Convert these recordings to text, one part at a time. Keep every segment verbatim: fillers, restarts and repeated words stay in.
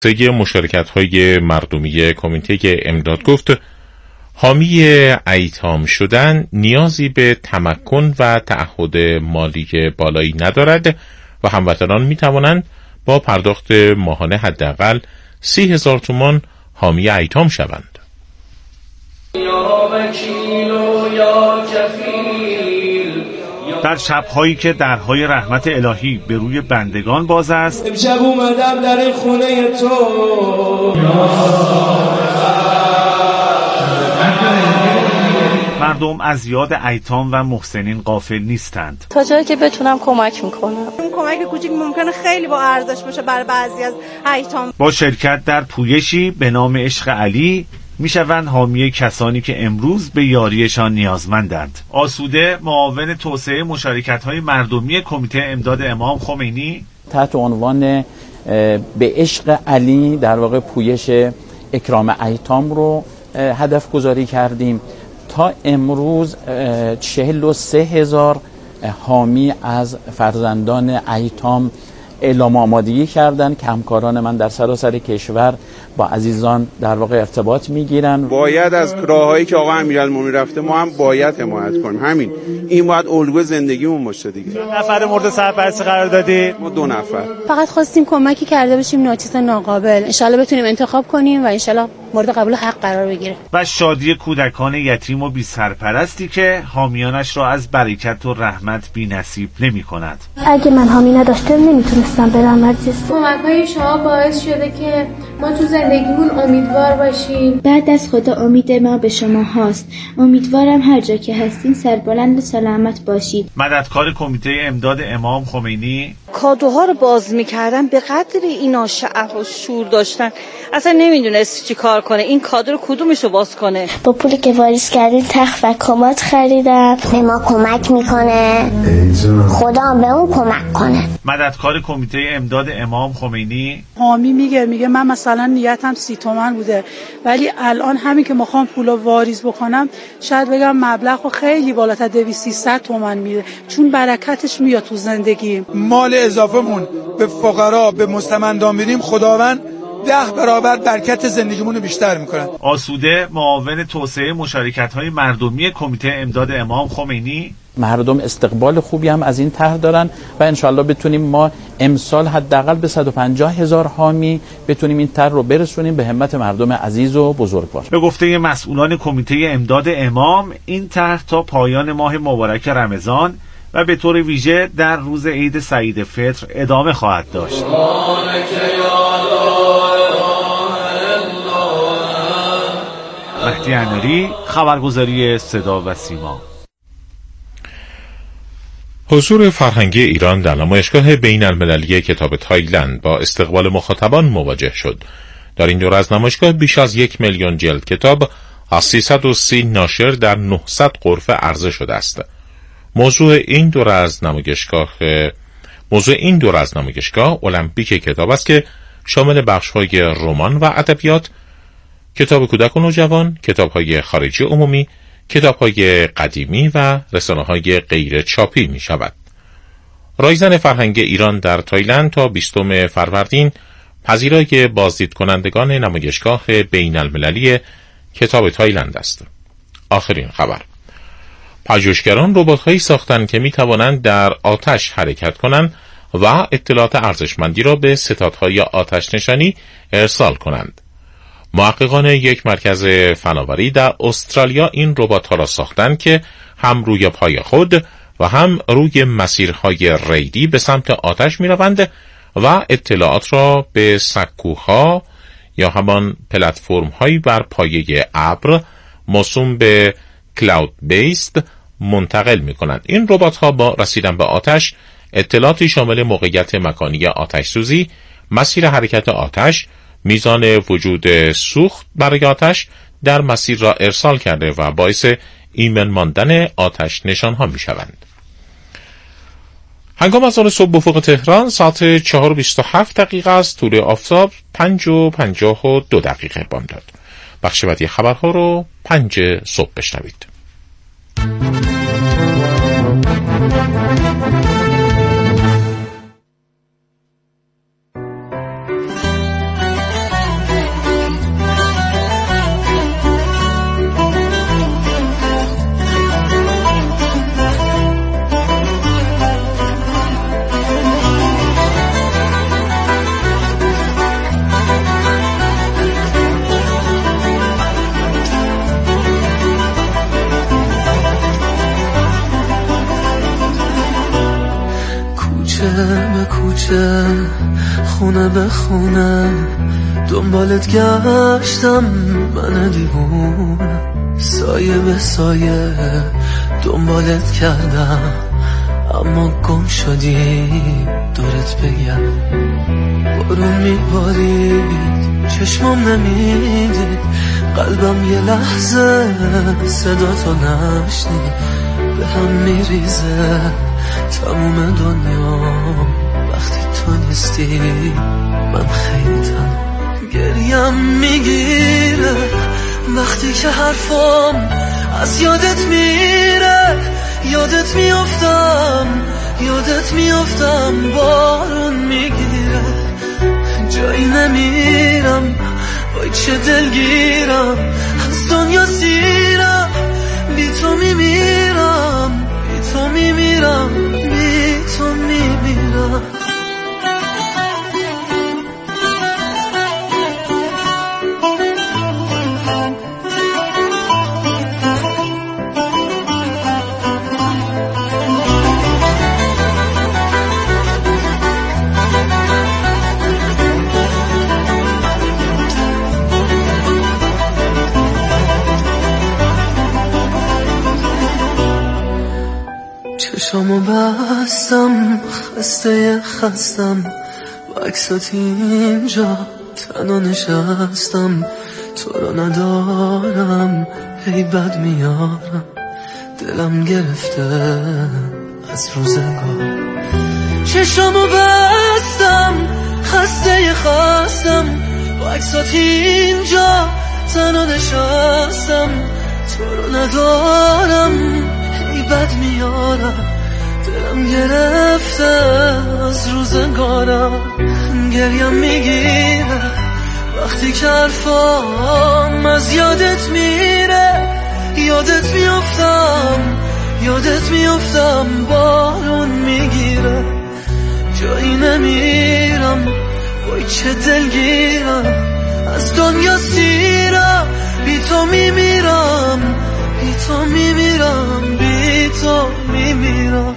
طی مشارکت‌های مردمی کمیته امداد گفت حامی ایتام شدن نیازی به تمکن و تعهد مالی بالایی ندارد و هموطنان می‌توانند با پرداخت ماهانه حداقل سی هزار تومان حامی ایتام شوند. در شب‌هایی که درهای رحمت الهی به روی بندگان باز است، امشب اومدم در این خونه تو، مردم از یاد ایتام و محسنین غافل نیستند. تا جایی که بتونم کمک میکنم. اون کمک کوچیک ممکنه خیلی با ارزش باشه برای بعضی از ایتام. با شرکت در پویشی به نام عشق علی میشوند حامی کسانی که امروز به یاریشان نیازمندند. آسوده، معاون توسعه مشارکت‌های مردمی کمیته امداد امام خمینی، تحت عنوان به عشق علی در واقع پویش اکرام ایتام رو هدف گذاری کردیم. تا امروز چهل و سه هزار حامی از فرزندان ایتام اعلام آمادگی کردن که همکاران من در سراسر کشور با عزیزان در واقع ارتباط میگیرن. باید از راههایی که آقا امیرالمومنین رفته ما هم باید حمایت کنیم. همین این باید الگوی زندگیمون باشه دیگه. چند نفر مورد سرپرستی قرار دادی؟ ما دو نفر. فقط خواستیم کمکی کرده باشیم ناچیز ناقابل. ان شاءالله بتونیم انتخاب کنیم و ان شاءالله مورد قبول حق قرار بگیره. و شادی کودکان یتیم و بی سرپرستی که حامیانش را از برکت و رحمت بی نصیب نمی کند. اگه من حامی نداشتم نمیتونستم برم مدرسه. کمک‌های شما باعث شده که ما تو زندگیمون امیدوار باشیم. بعد از خدا امید ما به شما هاست. امیدوارم هر جا که هستین سربلند و سلامت باشید. مددکار کمیته امداد امام خمینی، کادوها رو باز می‌کردن به قدر اینا شعف و شور داشتن اصلا نمیدونست چی کار کنه، این کادو رو کدومشو باز کنه. با پولی که واریز کردیم تخت و کمد خریدم. به ما کمک میکنه، خدا به اون کمک کنه. مددکار کمیته امداد امام خمینی، حامی میگه میگه من مثلا نیتم سی تومن بوده ولی الان همین که میخوام پولو واریز بکنم شاید بگم مبلغ خیلی بالاتر دویست سیصد تومن میده، چون برکتش میاد تو زندگی. مال اضافه‌مون به فقرا به مستمندان میدیم، خداوند ده برابر برکت زندگیمون رو بیشتر میکنه. آسوده، معاون توسعه مشارکت‌های مردمی کمیته امداد امام خمینی، مردم استقبال خوبی هم از این طرح دارن و انشالله بتونیم ما امسال حداقل به صد و پنجاه هزار حامی بتونیم این طرح رو برسونیم به همت مردم عزیز و بزرگوار. به گفته مسئولان کمیته امداد امام، این طرح تا پایان ماه مبارک رمضان و به طور ویژه در روز عید سعید فطر ادامه خواهد داشت. مهدی انوری، خبرگزاری صدا و سیما. حضور فرهنگی ایران در نمایشگاه بین المللی کتاب تایلند با استقبال مخاطبان مواجه شد. در این دوره از نمایشگاه بیش از یک میلیون جلد کتاب از سیصد و سی ناشر در نهصد غرفه عرضه شده است. موضوع این دوره از نمایشگاه موضوع این دوره از نمایشگاه المپیک کتاب است که شامل بخش‌های رمان و ادبیات، کتاب کودک و نوجوان، کتاب‌های خارجی عمومی، کتاب‌های قدیمی و رسانه‌های غیر چاپی می شود. رایزن فرهنگ ایران در تایلند تا بیستم فروردین پذیرای بازدید کنندگان نمایشگاه بین المللی کتاب تایلند است. آخرین خبر: پژوهشگران ربات‌هایی ساختند که می توانند در آتش حرکت کنند و اطلاعات ارزشمندی را به ستادهای آتش نشانی ارسال کنند. محققان یک مرکز فناوری در استرالیا این ربات‌ها را ساختند که هم روی پای خود و هم روی مسیرهای ریلی به سمت آتش می‌روند و اطلاعات را به سکوها یا همان پلتفرم‌هایی بر پایه ابر موسوم به کلاود بیسد منتقل می‌کنند. این ربات‌ها با رسیدن به آتش اطلاعاتی شامل موقعیت مکانی آتش سوزی، مسیر حرکت آتش، میزان وجود سوخت برای آتش در مسیر را ارسال کرده و باعث ایمن ماندن آتش نشان‌ها می‌شوند. هنگام از آن صبح افق تهران ساعت چهار و بیست و هفت دقیقه است. طول آفتاب پنج و پنجاه و دو دقیقه بامداد. بخش بعدی خبرها رو پنج صبح بشنوید. کوچه خونه به خونه دنبالت گشتم من دیوونه، سایه به سایه دنبالت کردم اما گم شدی دورت بگم. بارون میبارید چشمم نمیدید، قلبم یه لحظه صدا تو نشنید، به هم میریزه تموم دنیا وقتی تو نیستی. من خیلی تنها گریم میگیره وقتی که حرفم از یادت میره، یادت میافتم یادت میافتم بارون میگیره، جایی نمیرم وای چه دلگیرم، از دنیا سیرم بی تو میمیرم، بی تو میمیرم، بی تو میمیرم. چشامو بستم خسته خستم با عکسات اینجا تنها نشستم، تو رو ندارم هی بد میارم، دلم گرفته از روزگار. چشامو بستم خسته خستم با عکسات اینجا تنها نشستم، تو رو ندارم ای بد میارم، دلم گرفته از روزگارم. گریم میگیره وقتی که حرفام از یادت میره، یادت میافتم یادت میافتم بارون میگیره، جایی نمیرم وای چه دلگیرم، از دنیا سیرم بی تو میمیرم، بی تو میمیرم، بی تو میمیرم.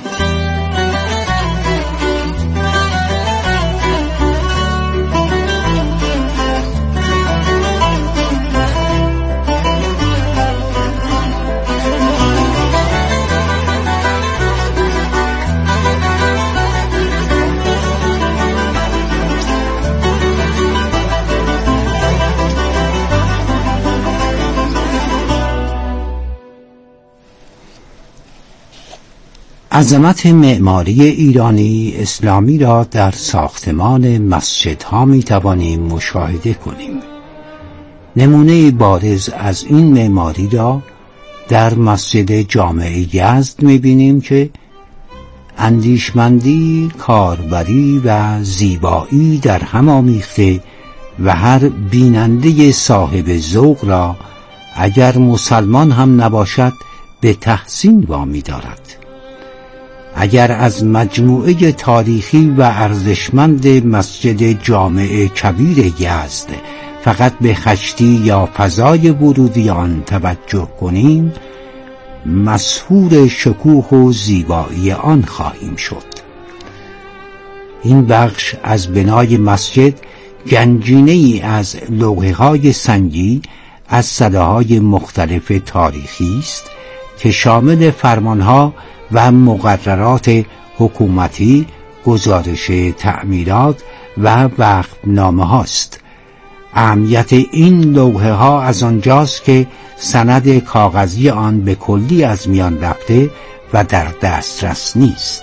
عظمت معماری ایرانی اسلامی را در ساختمان مسجدها می توانیم مشاهده کنیم. نمونه بارز از این معماری را در مسجد جامع یزد می بینیم که اندیشمندی، کاربری و زیبایی در هم آمیخته و هر بیننده صاحب ذوق را اگر مسلمان هم نباشد به تحسین وامی دارد. اگر از مجموعه تاریخی و ارزشمند مسجد جامع کبیر یزد فقط به خشتی یا فضای ورودی آن توجه کنیم، مسحور شکوه و زیبایی آن خواهیم شد. این بخش از بنای مسجد گنجینه‌ای از لوحه‌های سنگی از سده‌های مختلف تاریخی است که شامل فرمانها و مقررات حکومتی، گزارش تعمیرات و وقفنامه هاست. اهمیت این لوحه ها از آنجاست که سند کاغذی آن به کلی از میان رفته و در دسترس نیست.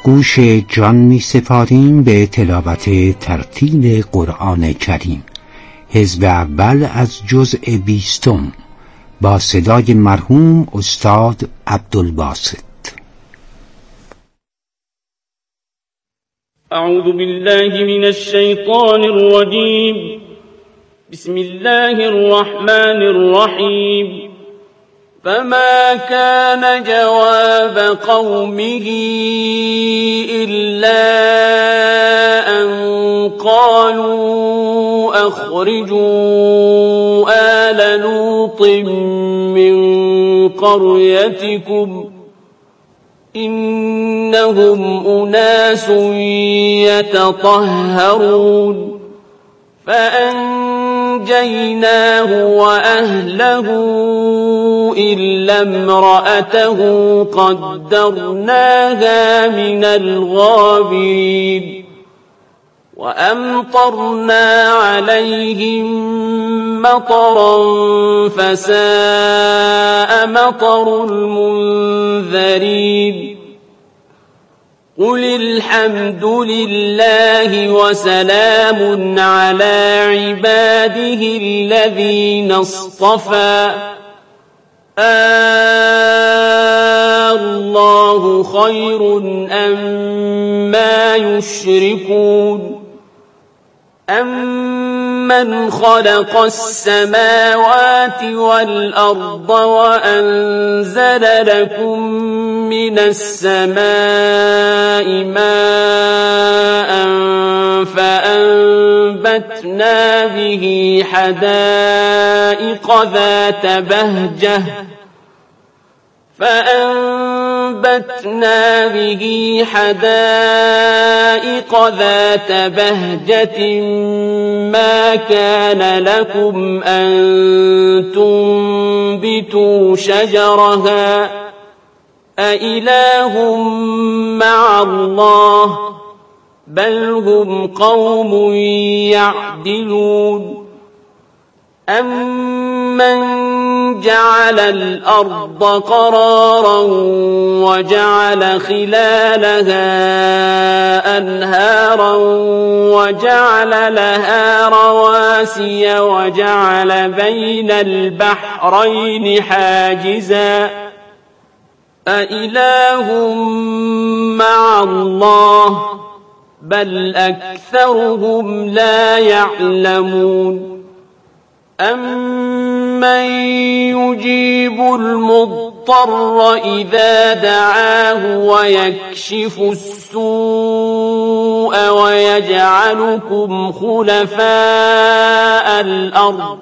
گوش جان می سپاریم به تلاوت ترتیل قرآن کریم، حزب اول از جزء بیستم با صدای مرحوم استاد عبدالباسط. اعوذ بالله من الشیطان الرجیم. بسم الله الرحمن الرحیم. فما كان جواب قومه إلا أن قالوا أخرجوا آل لوط من قريتكم إنهم أناس يتطهرون فأنجيناه وأهله إلا امرأته قدرناها من الغابرين وأمطرنا عليهم مطرا فساء مطر المنذرين قل الحمد لله وسلام على عباده الذين اصطفى الله خير أما يشركون أمن خلق السماوات والأرض وأنزل لكم من السماء ماء فأنبتنا به حدائق ذات بهجة فأنبتنا به حدائق ذات بهجة ما كان لكم أن تنبتوا شجرها أإله مع الله بل هم قوم يعدلون أمن جعل الأرض قرارا وجعل خلالها أنهارا وجعل لها رواسي وجعل بين البحرين حاجزا أإله مع الله بل أكثرهم لا يعلمون أمن يجيب المضطر إذا دعاه ويكشف السوء ويجعلكم خلفاء الأرض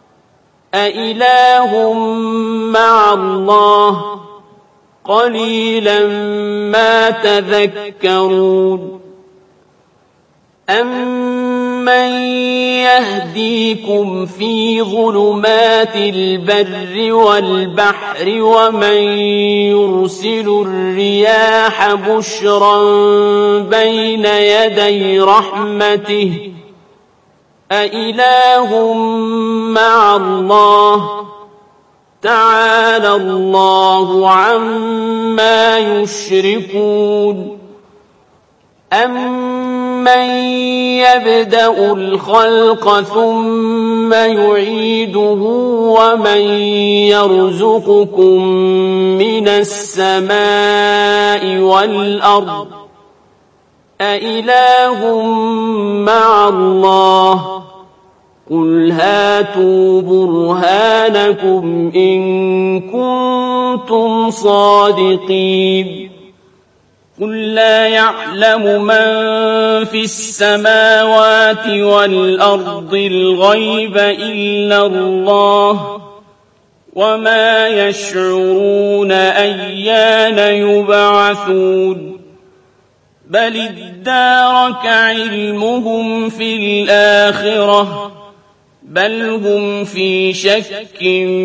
أإله مع الله قليلا ما تذكرون أمن يهديكم في ظلمات البر والبحر ومن يرسل الرياح بشرا بين يدي رحمته أإله مع الله تعالى الله عما يشركون أمن يبدأ الخلق ثم يعيده ومن يرزقكم من السماء والأرض أإله مع الله قل هاتوا برهانكم إن كنتم صادقين قل لا يعلم من في السماوات والأرض الغيب إلا الله وما يشعرون أيان يبعثون بل ادارك علمهم في الآخرة بل هم في شك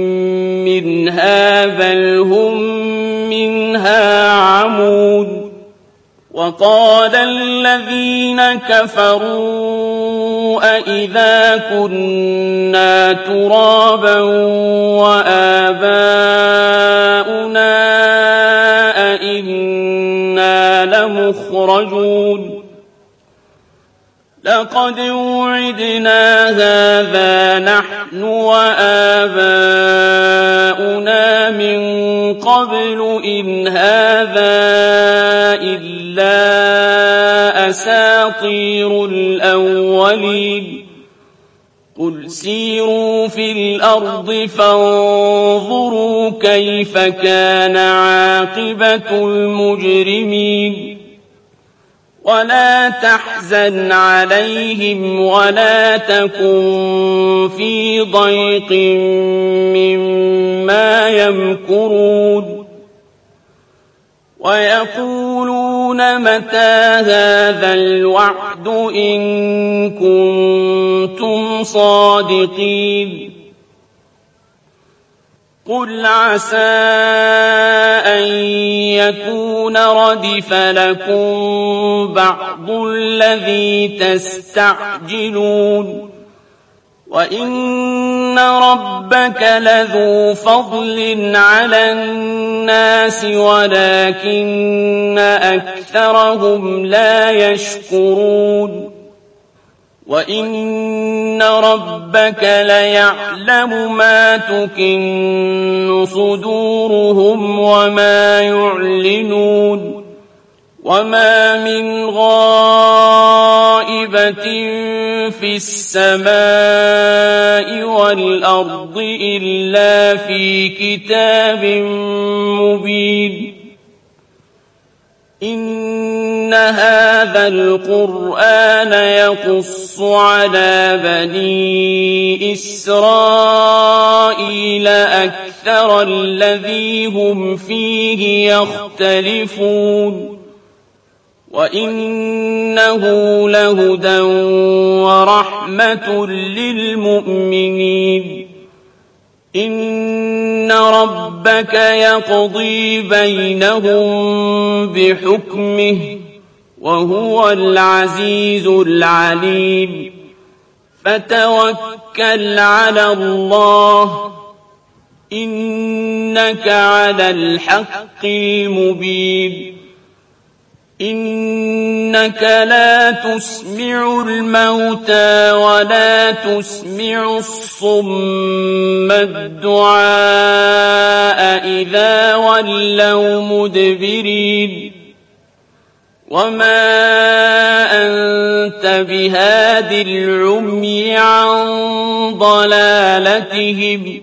منها بل هم منها عمون وقال الذين كفروا أئذا كنا ترابا وآباؤنا أئنا لمخرجون لمخرجون لقد وعدنا هذا نحن وآباؤنا من قبل إن هذا إلا أساطير الأولين قل سيروا في الأرض فانظروا كيف كان عاقبة المجرمين ولا تحزن عليهم ولا تكن في ضيق مما يمكرون ويقولون متى هذا الوعد إن كنتم صادقين قل عسى أن يكون ردف لكم بعض الذي تستعجلون وإن ربك لذو فضل على الناس ولكن أكثرهم لا يشكرون وإن ربك ليعلم ما تكن صدورهم وما يعلنون وما من غائبة في السماء والأرض إلا في كتاب مبين إن هذا القرآن يقص على بني إسرائيل أكثر الذي هم فيه يختلفون وإنه لهدى ورحمة للمؤمنين إن ربك يقضي بينهم بحكمه وهو العزيز العليم فتوكل على الله إنك على الحق المبين إنك لا تسمع الموتى ولا تسمع الصم الدعاء إذا ولوا مدبرين وما أنت بهاد العمي عن ضلالتهم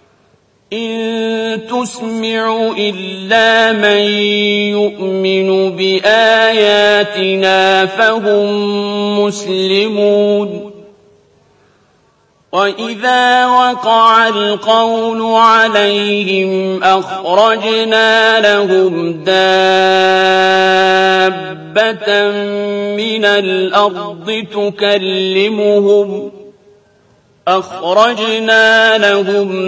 إن تسمع إلا من يؤمن بآياتنا فهم مسلمون وإذا وقع القول عليهم أخرجنا لهم دابة من الأرض تكلمهم أخرجنا لهم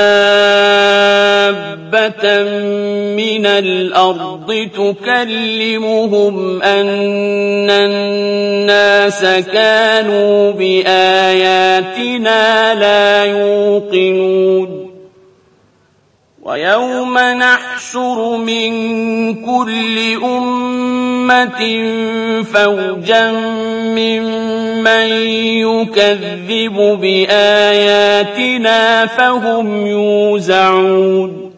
دابة من الأرض تكلمهم أن الناس كانوا بآياتنا لا يوقنون ويوم نحشر من كل أمة فوجا ممن يكذب بآياتنا فهم يوزعون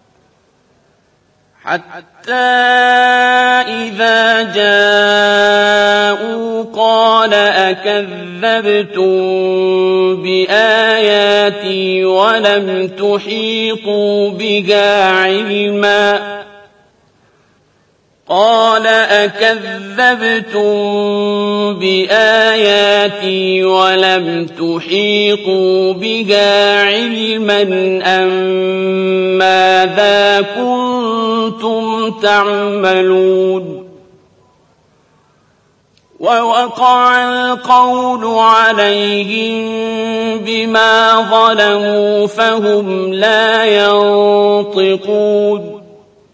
حتى إذا جاءوا قال أكذبتم بآياتي ولم تحيطوا بها علما قال أكذبتم بآياتي ولم تحيطوا بها علما أم ماذا كنتم تعملون ووقع القول عليهم بما ظلموا فهم لا ينطقون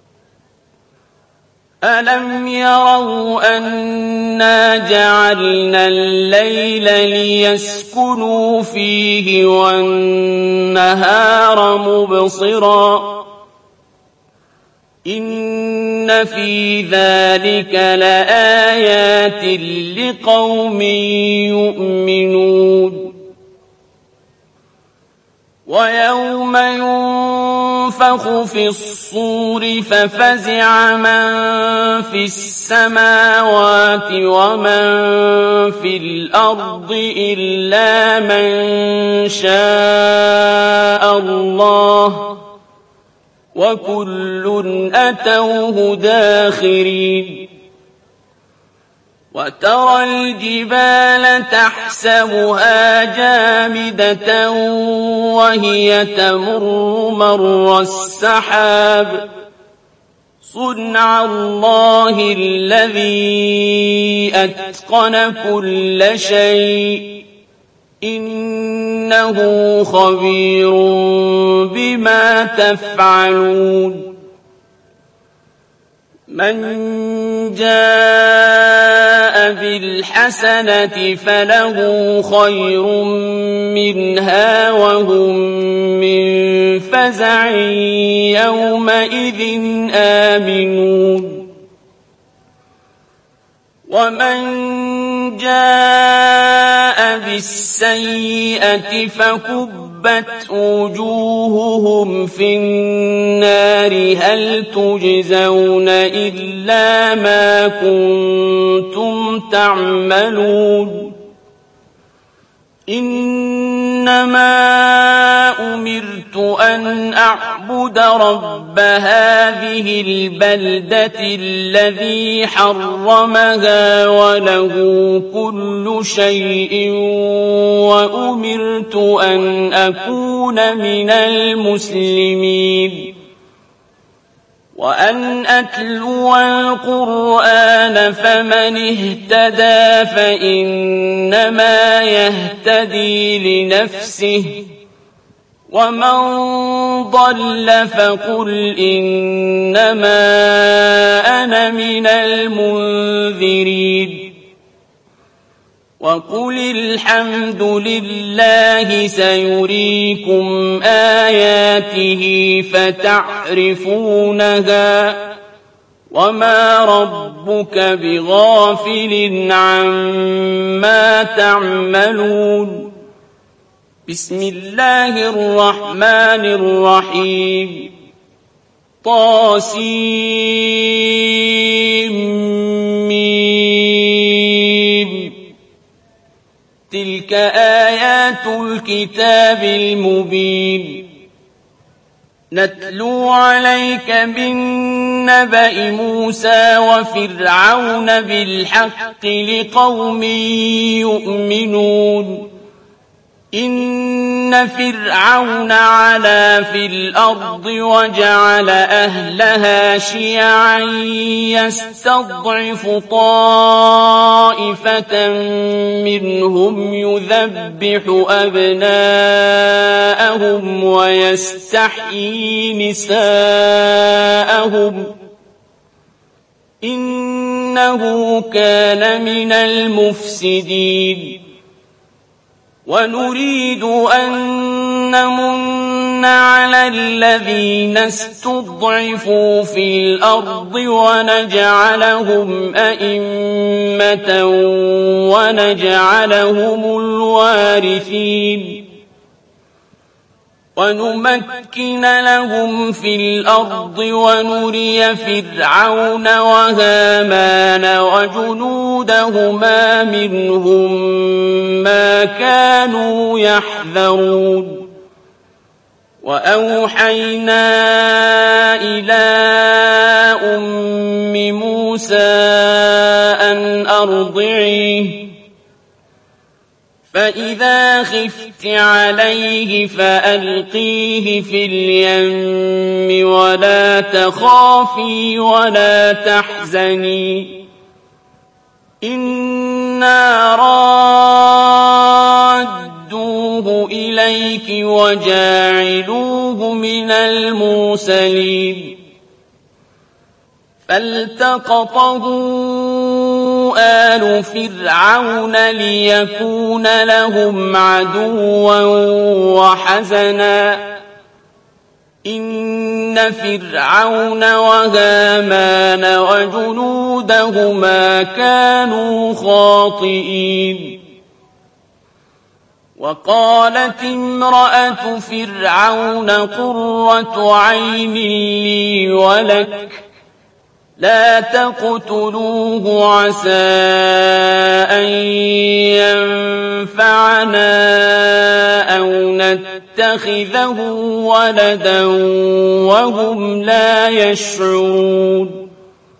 ألم يروا أنا جعلنا الليل ليسكنوا فيه والنهار مبصرا إن في ذلك لآيات لقوم يؤمنون ويوم ينفخ في الصور ففزع من في السماوات ومن في الأرض إلا من شاء الله وكل أتوه داخرين وترى الجبال تحسبها جامدة وهي تمر مر السحاب صنع الله الذي أتقن كل شيء إنه خبير بما تفعلون من جاء بالحسنة فله خير منها وهم من فزع يومئذ آمنون ومن جاء بالسيئة فكبت وجوههم في النار هل تجزون إلا ما كنتم تعملون إنما أمرت أن أعبد رب هذه البلدة الذي حرمها وله كل شيء وأمرت أن أكون من المسلمين وأن أتلو القرآن فمن اهتدى فإنما يهتدي لنفسه ومن ضل فقل إنما أنا من المنذرين وقل الحمد لله سيريكم آياته فتعرفونها وما ربك بغافل عما تعملون بسم الله الرحمن الرحيم طاسيم تلك آيات الكتاب المبين نتلو عليك من نبأ موسى وفرعون بالحق لقوم يؤمنون إن فرعون علا في الأرض وجعل أهلها شيعا يستضعف طائفة منهم يذبح أبناءهم ويستحيي نساءهم إنه كان من المفسدين ونريد أن نمن على الذين استضعفوا في الأرض ونجعلهم أئمة ونجعلهم الوارثين ونمكن لهم في الأرض ونري فرعون وهامان وجنودهما منهم ما كانوا يحذرون وأوحينا إلى أم موسى أن أرضعيه فإذا خفت عليه فألقيه في اليم ولا تخافي ولا تحزني إنا رادوه إليك وجاعلوه من المرسلين فالتقطه آل فرعون ليكون لهم عدوا وحزنا إن فرعون وهامان وجنودهما كانوا خاطئين وقالت امرأة فرعون قرة عين لي ولك لا تقتلوه عسى أن ينفعنا أو نتخذه ولدا وهم لا يشعرون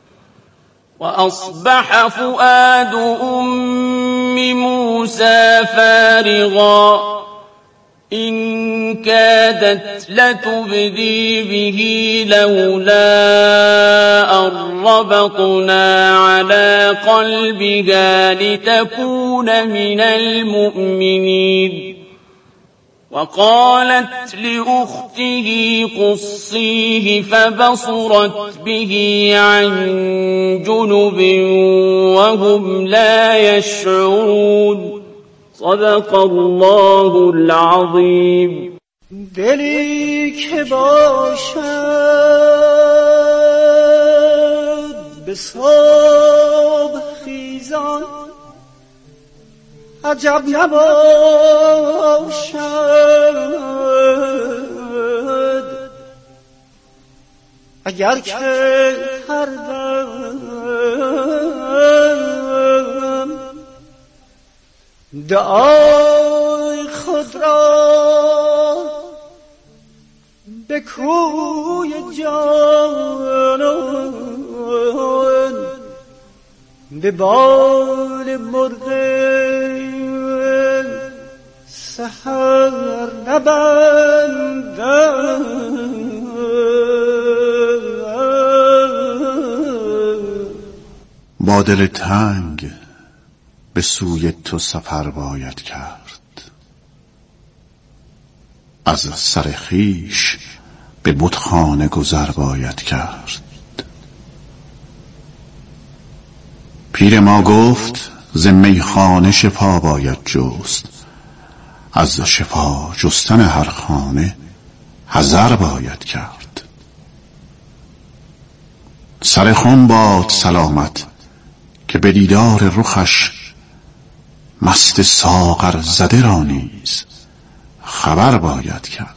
وأصبح فؤاد أم موسى فارغا إن كادت لتبدي به لولا أن ربطنا على قلبها لتكون من المؤمنين وقالت لأخته قصيه فبصرت به عن جنب وهم لا يشعرون صدق الله العظیم. دلی که باشد به صبح خیزان عجب نباشد اگر که هر دم دعای خود را به کوی جانان به بال مرغ سحر نبندم با دل تنگ به سوی تو سفر باید کرد از سر خویش به بتخانه گذر باید کرد پیر ما گفت ز میخانه شفا باید جست از شفا جستن هر خانه حذر باید کرد سر خم باد سلامت که به دیدار رخش مست ساغر زده را نیز خبر باید کرد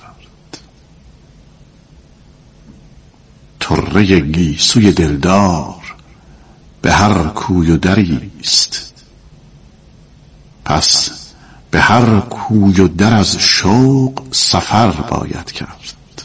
طره گیسوی دلدار به هر کوی و دری است پس به هر کوی و در از شوق سفر باید کرد.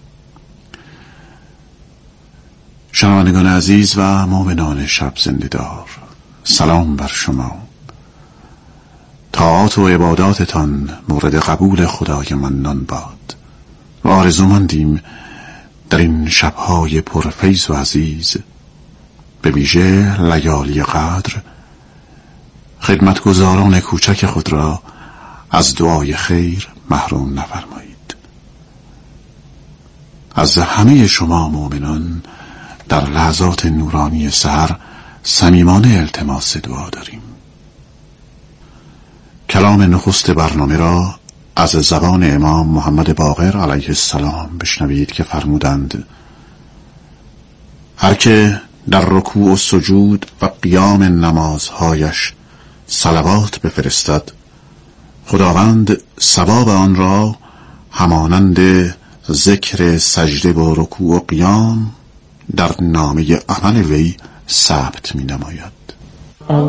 شنوندگان عزیز و مؤمنان شب زنده دار، سلام بر شما. طاعات و عباداتتان مورد قبول خدای منان باد و آرزومندیم در این شبهای پرفیض و عزیز به ویژه لیالی قدر خدمتگزاران کوچک خود را از دعای خیر محروم نفرمایید. از همه شما مؤمنان در لحظات نورانی سحر صمیمانه التماس دعا داریم. کلام نخست برنامه را از زبان امام محمد باقر علیه السلام بشنوید که فرمودند: هر که در رکوع و سجود و قیام نمازهایش صلوات بفرستد، خداوند ثواب آن را همانند ذکر سجده و رکوع و قیام در نامه عمل وی ثبت می نماید.